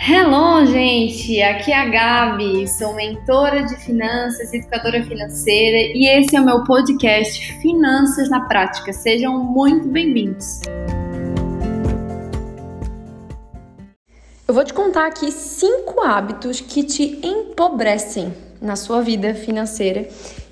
Hello, gente! Aqui é a Gabi, sou mentora de finanças, educadora financeira e esse é o meu podcast Finanças na Prática. Sejam muito bem-vindos! Eu vou te contar aqui 5 hábitos que te empobrecem na sua vida financeira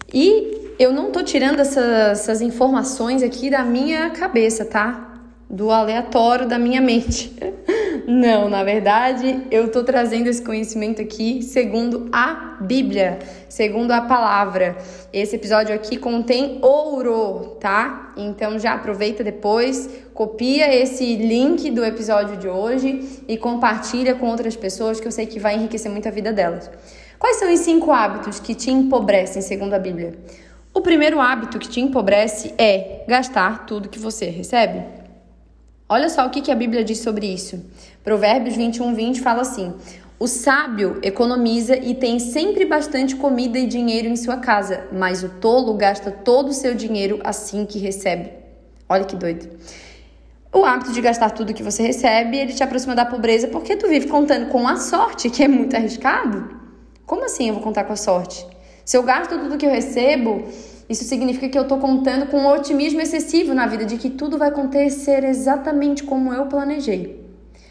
e eu não tô tirando essas informações aqui da minha cabeça, tá? Do aleatório da minha mente. Não, na verdade, eu tô trazendo esse conhecimento aqui segundo a Bíblia, segundo a palavra. Esse episódio aqui contém ouro, tá? Então já aproveita depois, copia esse link do episódio de hoje e compartilha com outras pessoas que eu sei que vai enriquecer muito a vida delas. Quais são os 5 hábitos que te empobrecem segundo a Bíblia? O primeiro hábito que te empobrece é gastar tudo que você recebe. Olha só o que a Bíblia diz sobre isso. Provérbios 21:20 fala assim: o sábio economiza e tem sempre bastante comida e dinheiro em sua casa, mas o tolo gasta todo o seu dinheiro assim que recebe. Olha que doido. O hábito de gastar tudo que você recebe, ele te aproxima da pobreza porque tu vive contando com a sorte, que é muito arriscado. Como assim eu vou contar com a sorte? Se eu gasto tudo que eu recebo, isso significa que eu estou contando com um otimismo excessivo na vida, de que tudo vai acontecer exatamente como eu planejei.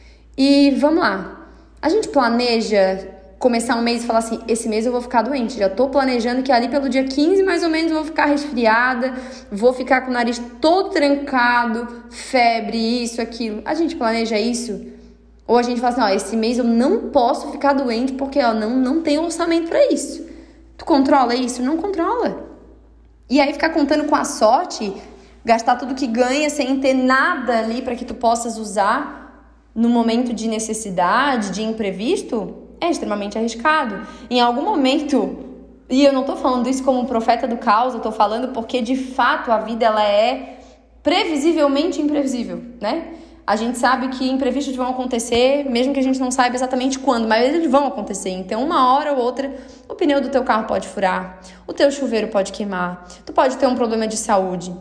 E vamos lá, a gente planeja começar um mês e falar assim, esse mês eu vou ficar doente, já estou planejando que ali pelo dia 15 mais ou menos eu vou ficar resfriada, vou ficar com o nariz todo trancado, febre, isso, aquilo. A gente planeja isso? Ou a gente fala assim, esse mês eu não posso ficar doente porque não tem orçamento para isso. Tu controla isso? Não controla. E aí ficar contando com a sorte, gastar tudo que ganha sem ter nada ali para que tu possas usar no momento de necessidade, de imprevisto, é extremamente arriscado. Em algum momento, e eu não tô falando isso como um profeta do caos, eu tô falando porque de fato a vida ela é previsivelmente imprevisível, né? A gente sabe que imprevistos vão acontecer, mesmo que a gente não saiba exatamente quando, mas eles vão acontecer. Então, uma hora ou outra, o pneu do teu carro pode furar, o teu chuveiro pode queimar, tu pode ter um problema de saúde.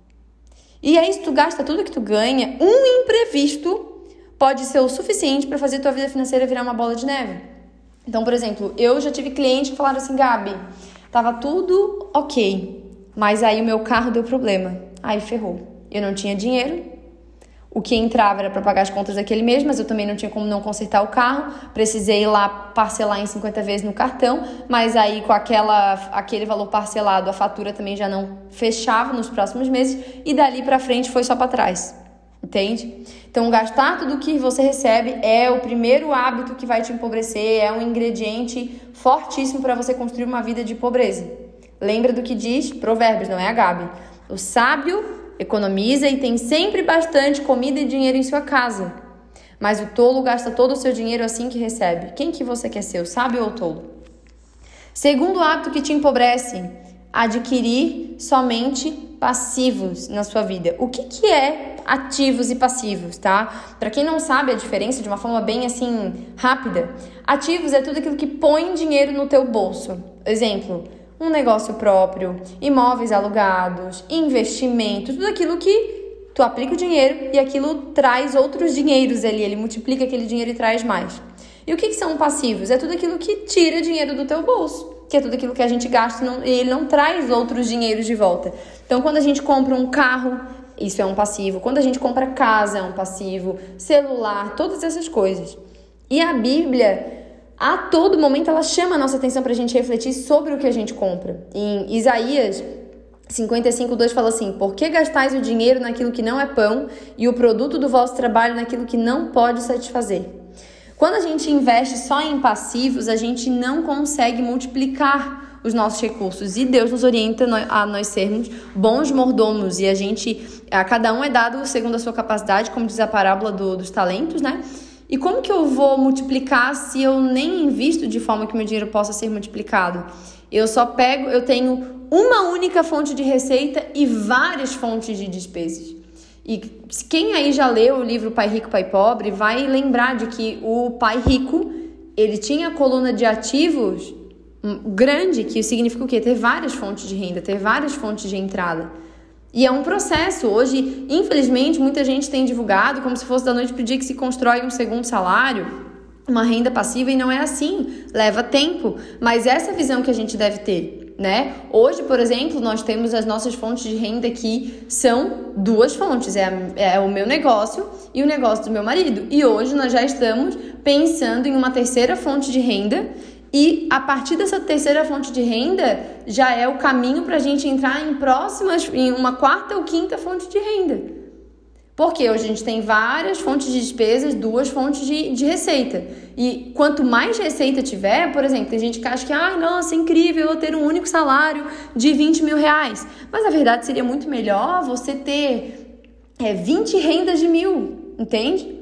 E aí, se tu gasta tudo que tu ganha, um imprevisto pode ser o suficiente para fazer tua vida financeira virar uma bola de neve. Então, por exemplo, eu já tive clientes que falaram assim, Gabi, tava tudo ok, mas aí o meu carro deu problema. Aí ferrou. Eu não tinha dinheiro. O que entrava era para pagar as contas daquele mês, mas eu também não tinha como não consertar o carro. Precisei ir lá parcelar em 50 vezes no cartão, mas aí com aquele valor parcelado, a fatura também já não fechava nos próximos meses e dali para frente foi só para trás. Entende? Então, gastar tudo que você recebe é o primeiro hábito que vai te empobrecer, é um ingrediente fortíssimo para você construir uma vida de pobreza. Lembra do que diz Provérbios, não é a Gabi? O sábio economiza e tem sempre bastante comida e dinheiro em sua casa. Mas o tolo gasta todo o seu dinheiro assim que recebe. Quem que você quer ser, o sábio ou o tolo? Segundo hábito que te empobrece, adquirir somente passivos na sua vida. O que é ativos e passivos, tá? Para quem não sabe a diferença de uma forma bem assim rápida, ativos é tudo aquilo que põe dinheiro no teu bolso. Exemplo, um negócio próprio, imóveis alugados, investimentos, tudo aquilo que tu aplica o dinheiro e aquilo traz outros dinheiros ali, ele multiplica aquele dinheiro e traz mais. E o que são passivos? É tudo aquilo que tira dinheiro do teu bolso, que é tudo aquilo que a gente gasta e ele não traz outros dinheiros de volta. Então, quando a gente compra um carro, isso é um passivo. Quando a gente compra casa, é um passivo. Celular, todas essas coisas. E a Bíblia, a todo momento, ela chama a nossa atenção para a gente refletir sobre o que a gente compra. Em Isaías 55:2 fala assim, por que gastais o dinheiro naquilo que não é pão e o produto do vosso trabalho naquilo que não pode satisfazer? Quando a gente investe só em passivos, a gente não consegue multiplicar os nossos recursos. E Deus nos orienta a nós sermos bons mordomos. E a cada um é dado segundo a sua capacidade, como diz a parábola dos talentos, né? E como que eu vou multiplicar se eu nem invisto de forma que meu dinheiro possa ser multiplicado? Eu tenho uma única fonte de receita e várias fontes de despesas. E quem aí já leu o livro Pai Rico, Pai Pobre, vai lembrar de que o pai rico, ele tinha a coluna de ativos grande, que significa o quê? Ter várias fontes de renda, ter várias fontes de entrada. E é um processo. Hoje, infelizmente, muita gente tem divulgado como se fosse da noite pro dia que se constrói um segundo salário. uma renda passiva e não é assim, leva tempo, mas essa visão que a gente deve ter, né? Hoje, por exemplo, nós temos as nossas fontes de renda que são duas fontes, é o meu negócio e o negócio do meu marido, e hoje nós já estamos pensando em uma terceira fonte de renda, e a partir dessa terceira fonte de renda já é o caminho para a gente entrar em uma quarta ou quinta fonte de renda. Porque hoje a gente tem várias fontes de despesas, duas fontes de receita. E quanto mais receita tiver, por exemplo, tem gente que acha que, nossa, é incrível eu ter um único salário de 20 mil reais. Mas a verdade seria muito melhor você ter 20 rendas de 1.000, entende?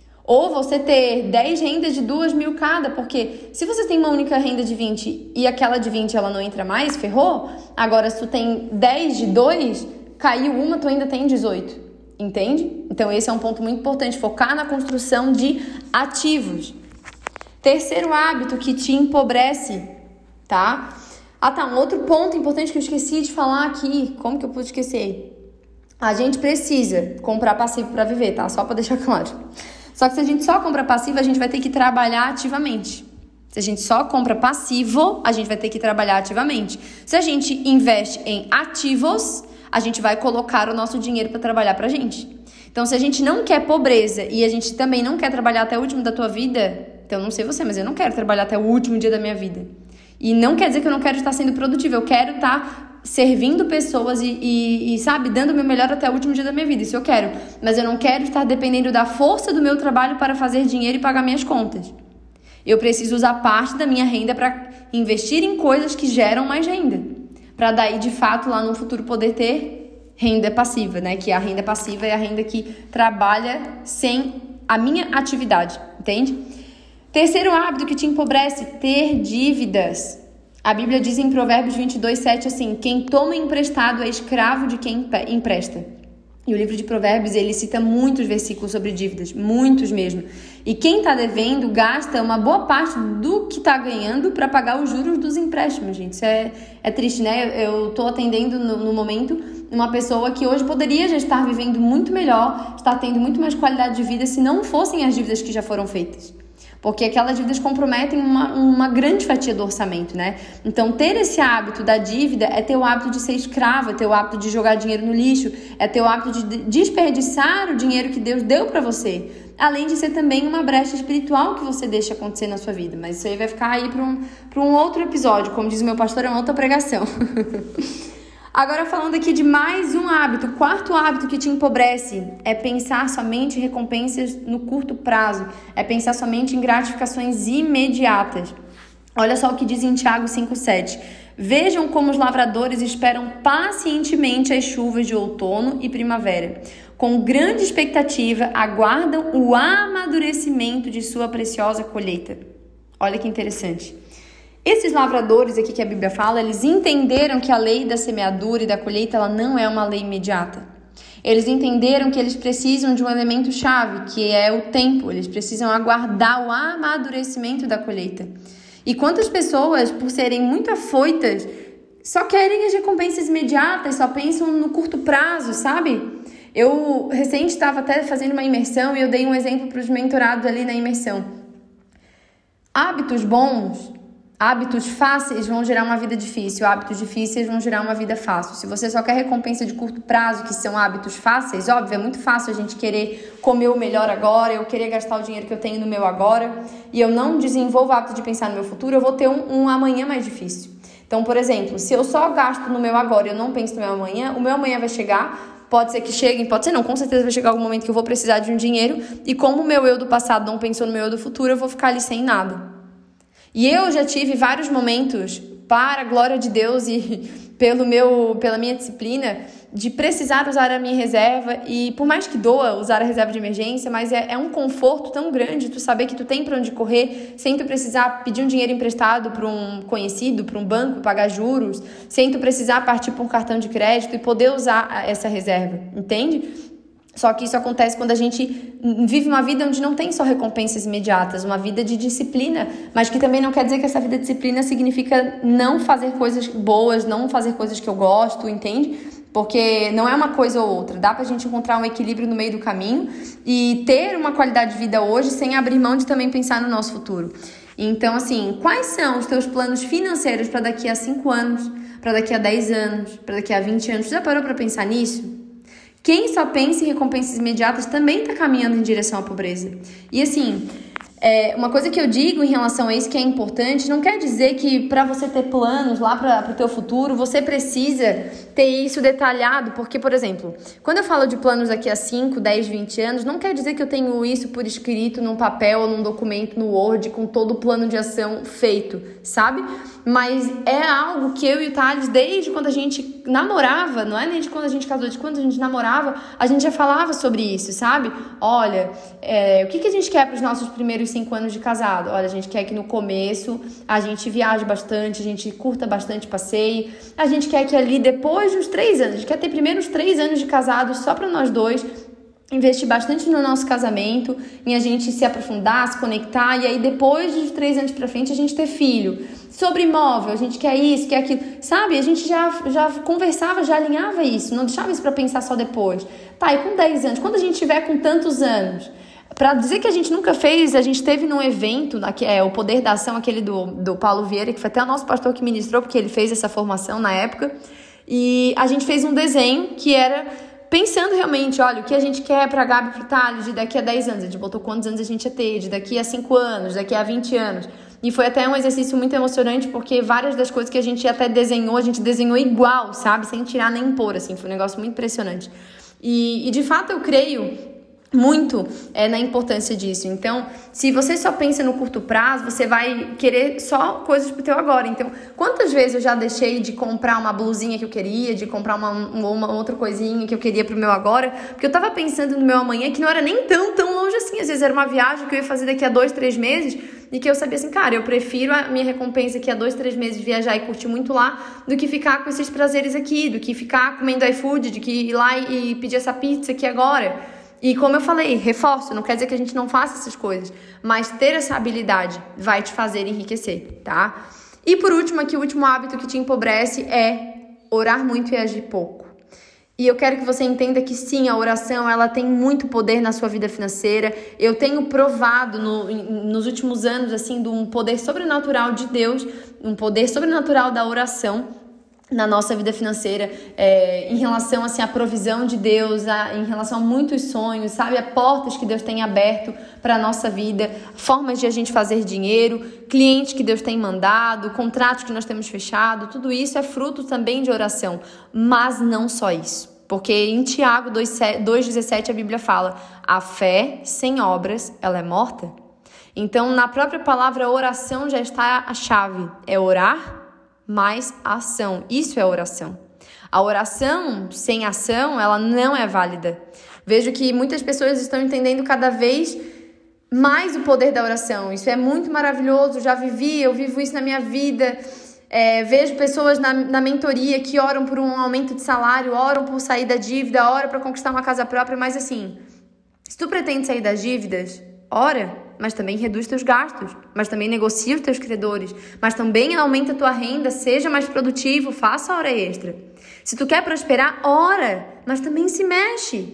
Ou você ter 10 rendas de 2.000 cada, porque se você tem uma única renda de 20 e aquela de 20 ela não entra mais, ferrou. Agora, se tu tem 10 de 2, caiu uma, tu ainda tem 18. Entende? Então esse é um ponto muito importante, focar na construção de ativos. Terceiro hábito que te empobrece, tá? Um outro ponto importante que eu esqueci de falar aqui, como que eu pude esquecer? A gente precisa comprar passivo para viver, tá? Só para deixar claro. Só que se a gente só compra passivo, a gente vai ter que trabalhar ativamente. Se a gente só compra passivo, a gente vai ter que trabalhar ativamente. Se a gente investe em ativos, a gente vai colocar o nosso dinheiro para trabalhar pra gente. Então, se a gente não quer pobreza e a gente também não quer trabalhar até o último da tua vida, então não sei você, mas eu não quero trabalhar até o último dia da minha vida. E não quer dizer que eu não quero estar sendo produtiva, eu quero estar servindo pessoas e sabe, dando o meu melhor até o último dia da minha vida, isso eu quero. Mas eu não quero estar dependendo da força do meu trabalho para fazer dinheiro e pagar minhas contas. Eu preciso usar parte da minha renda para investir em coisas que geram mais renda. Para daí, de fato, lá no futuro poder ter renda passiva, né? Que a renda passiva é a renda que trabalha sem a minha atividade, entende? Terceiro hábito que te empobrece, ter dívidas. A Bíblia diz em Provérbios 22:7 assim, quem toma emprestado é escravo de quem empresta. E o livro de Provérbios, ele cita muitos versículos sobre dívidas, muitos mesmo. E quem está devendo gasta uma boa parte do que está ganhando para pagar os juros dos empréstimos, gente. Isso é triste, né? Eu estou atendendo no momento uma pessoa que hoje poderia já estar vivendo muito melhor, estar tendo muito mais qualidade de vida se não fossem as dívidas que já foram feitas. Porque aquelas dívidas comprometem uma grande fatia do orçamento, né? Então, ter esse hábito da dívida é ter o hábito de ser escravo, é ter o hábito de jogar dinheiro no lixo, é ter o hábito de desperdiçar o dinheiro que Deus deu para você. Além de ser também uma brecha espiritual que você deixa acontecer na sua vida. Mas isso aí vai ficar aí para um outro episódio. Como diz o meu pastor, é uma outra pregação. Agora falando aqui de mais um hábito, o quarto hábito que te empobrece é pensar somente em recompensas no curto prazo, é pensar somente em gratificações imediatas. Olha só o que diz em Tiago 5,7. Vejam como os lavradores esperam pacientemente as chuvas de outono e primavera. Com grande expectativa, aguardam o amadurecimento de sua preciosa colheita. Olha que interessante. Esses lavradores aqui que a Bíblia fala, eles entenderam que a lei da semeadura e da colheita ela não é uma lei imediata. Eles entenderam que eles precisam de um elemento chave, que é o tempo. Eles precisam aguardar o amadurecimento da colheita. E quantas pessoas, por serem muito afoitas, só querem as recompensas imediatas, só pensam no curto prazo, sabe? Eu recente estava até fazendo uma imersão e eu dei um exemplo para os mentorados ali na imersão. Hábitos bons, hábitos fáceis vão gerar uma vida difícil, hábitos difíceis vão gerar uma vida fácil. Se você só quer recompensa de curto prazo, que são hábitos fáceis, óbvio, é muito fácil a gente querer comer o melhor agora, eu querer gastar o dinheiro que eu tenho no meu agora, e eu não desenvolvo o hábito de pensar no meu futuro, eu vou ter um amanhã mais difícil. Então, por exemplo, se eu só gasto no meu agora e eu não penso no meu amanhã, o meu amanhã vai chegar, pode ser que chegue, pode ser não, com certeza vai chegar algum momento que eu vou precisar de um dinheiro, e como o meu eu do passado não pensou no meu eu do futuro, eu vou ficar ali sem nada. E eu já tive vários momentos, para a glória de Deus e pela minha disciplina, de precisar usar a minha reserva, e por mais que doa usar a reserva de emergência, mas é um conforto tão grande tu saber que tu tem para onde correr, sem tu precisar pedir um dinheiro emprestado para um conhecido, para um banco, pagar juros, sem tu precisar partir para um cartão de crédito e poder usar essa reserva, entende? Só que isso acontece quando a gente vive uma vida onde não tem só recompensas imediatas, uma vida de disciplina, mas que também não quer dizer que essa vida de disciplina significa não fazer coisas boas, não fazer coisas que eu gosto, entende? Porque não é uma coisa ou outra. Dá pra gente encontrar um equilíbrio no meio do caminho e ter uma qualidade de vida hoje sem abrir mão de também pensar no nosso futuro. Então, assim, quais são os teus planos financeiros para daqui a 5 anos, para daqui a 10 anos, para daqui a 20 anos? Você já parou para pensar nisso? Quem só pensa em recompensas imediatas também está caminhando em direção à pobreza. E assim, uma coisa que eu digo em relação a isso que é importante, não quer dizer que para você ter planos lá para o teu futuro, você precisa ter isso detalhado, porque, por exemplo, quando eu falo de planos daqui a 5, 10, 20 anos, não quer dizer que eu tenho isso por escrito num papel ou num documento no Word com todo o plano de ação feito, sabe? Mas é algo que eu e o Thales, desde quando a gente namorava, não é nem de quando a gente casou, de quando a gente namorava, a gente já falava sobre isso, sabe? Olha, o que a gente quer para os nossos primeiros 5 anos de casado? Olha, a gente quer que no começo a gente viaje bastante, a gente curta bastante passeio, a gente quer que ali depois dos 3 anos, a gente quer ter primeiro os 3 anos de casado só para nós dois, investir bastante no nosso casamento, em a gente se aprofundar, se conectar, e aí depois dos 3 anos pra frente a gente ter filho. Sobre imóvel, a gente quer isso, quer aquilo, sabe? A gente já conversava, já alinhava isso, não deixava isso pra pensar só depois. Tá, e com 10 anos, quando a gente tiver com tantos anos? Pra dizer que a gente nunca fez, a gente teve num evento, o Poder da Ação, aquele do Paulo Vieira, que foi até o nosso pastor que ministrou, porque ele fez essa formação na época, e a gente fez um desenho que era pensando realmente, olha, o que a gente quer pra Gabi e pro Thales de daqui a 10 anos, a gente botou quantos anos a gente ia ter, de daqui a 5 anos, daqui a 20 anos, e foi até um exercício muito emocionante, porque várias das coisas que a gente até desenhou, a gente desenhou igual, sabe, sem tirar nem pôr, assim, foi um negócio muito impressionante, e de fato eu creio muito na importância disso. Então, se você só pensa no curto prazo, você vai querer só coisas pro teu agora. Então, quantas vezes eu já deixei de comprar uma blusinha que eu queria, de comprar uma outra coisinha que eu queria pro meu agora, porque eu tava pensando no meu amanhã, que não era nem tão longe assim. Às vezes era uma viagem que eu ia fazer daqui a 2, 3 meses e que eu sabia assim, cara, eu prefiro a minha recompensa aqui a 2, 3 meses viajar e curtir muito lá, do que ficar com esses prazeres aqui, do que ficar comendo iFood, de que ir lá e pedir essa pizza aqui agora. E como eu falei, reforço, não quer dizer que a gente não faça essas coisas, mas ter essa habilidade vai te fazer enriquecer, tá? E por último aqui, o último hábito que te empobrece é orar muito e agir pouco. E eu quero que você entenda que sim, a oração, ela tem muito poder na sua vida financeira. Eu tenho provado nos últimos anos, assim, de um poder sobrenatural de Deus, um poder sobrenatural da oração na nossa vida financeira, em relação assim, à provisão de Deus, em relação a muitos sonhos, sabe? A portas que Deus tem aberto para a nossa vida, formas de a gente fazer dinheiro, clientes que Deus tem mandado, contratos que nós temos fechado, tudo isso é fruto também de oração, mas não só isso. Porque em Tiago 2,17 a Bíblia fala, a fé sem obras, ela é morta. Então, na própria palavra oração já está a chave, é orar mais a ação. Isso é oração. A oração sem ação, ela não é válida. Vejo que muitas pessoas estão entendendo cada vez mais o poder da oração. Isso é muito maravilhoso, eu vivo isso na minha vida. Vejo pessoas na mentoria que oram por um aumento de salário, oram por sair da dívida, oram para conquistar uma casa própria, mas assim, se tu pretende sair das dívidas, ora, mas também reduz teus gastos, mas também negocia os teus credores, mas também aumenta a tua renda, seja mais produtivo, faça a hora extra. Se tu quer prosperar, ora, mas também se mexe.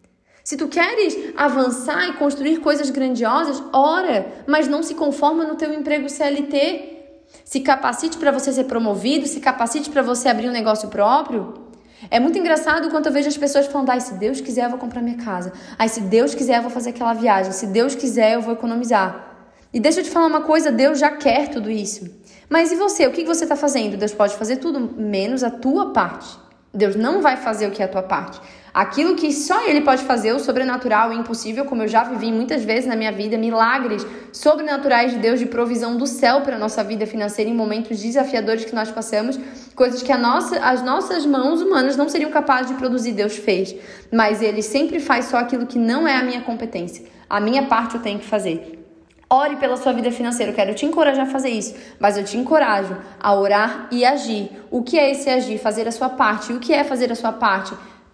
Se tu queres avançar e construir coisas grandiosas, ora, mas não se conforma no teu emprego CLT. Se capacite para você ser promovido, se capacite para você abrir um negócio próprio. É muito engraçado quando eu vejo as pessoas falando, se Deus quiser eu vou comprar minha casa, se Deus quiser eu vou fazer aquela viagem, se Deus quiser eu vou economizar. E deixa eu te falar uma coisa, Deus já quer tudo isso. Mas e você? O que você está fazendo? Deus pode fazer tudo, menos a tua parte. Deus não vai fazer o que é a tua parte. Aquilo que só Ele pode fazer, o sobrenatural e impossível, como eu já vivi muitas vezes na minha vida, milagres sobrenaturais de Deus, de provisão do céu para a nossa vida financeira em momentos desafiadores que nós passamos, coisas que as nossas mãos humanas não seriam capazes de produzir, Deus fez. Mas Ele sempre faz só aquilo que não é a minha competência. A minha parte eu tenho que fazer. Ore pela sua vida financeira, eu quero te encorajar a fazer isso, mas eu te encorajo a orar e agir. O que é esse agir? Fazer a sua parte. E o que é fazer a sua parte?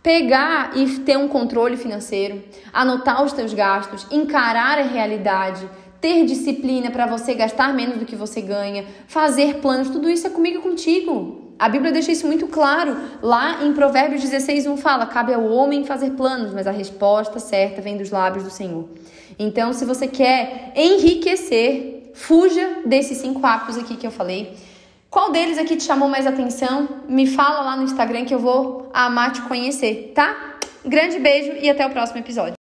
Pegar e ter um controle financeiro, anotar os teus gastos, encarar a realidade, ter disciplina para você gastar menos do que você ganha, fazer planos, tudo isso é comigo e contigo. A Bíblia deixa isso muito claro. Lá em Provérbios 16:1 fala: cabe ao homem fazer planos, mas a resposta certa vem dos lábios do Senhor. Então, se você quer enriquecer, fuja desses 5 hábitos aqui que eu falei. Qual deles aqui te chamou mais atenção? Me fala lá no Instagram que eu vou amar te conhecer, tá? Grande beijo e até o próximo episódio.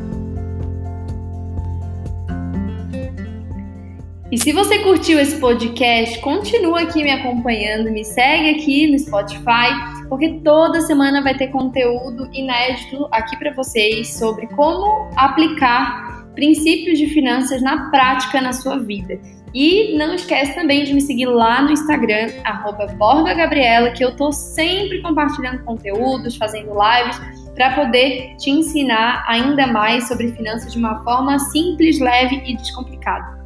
E se você curtiu esse podcast, continua aqui me acompanhando, me segue aqui no Spotify, porque toda semana vai ter conteúdo inédito aqui para vocês sobre como aplicar princípios de finanças na prática na sua vida. E não esquece também de me seguir lá no Instagram, @BorgaGabriela, que eu tô sempre compartilhando conteúdos, fazendo lives, para poder te ensinar ainda mais sobre finanças de uma forma simples, leve e descomplicada.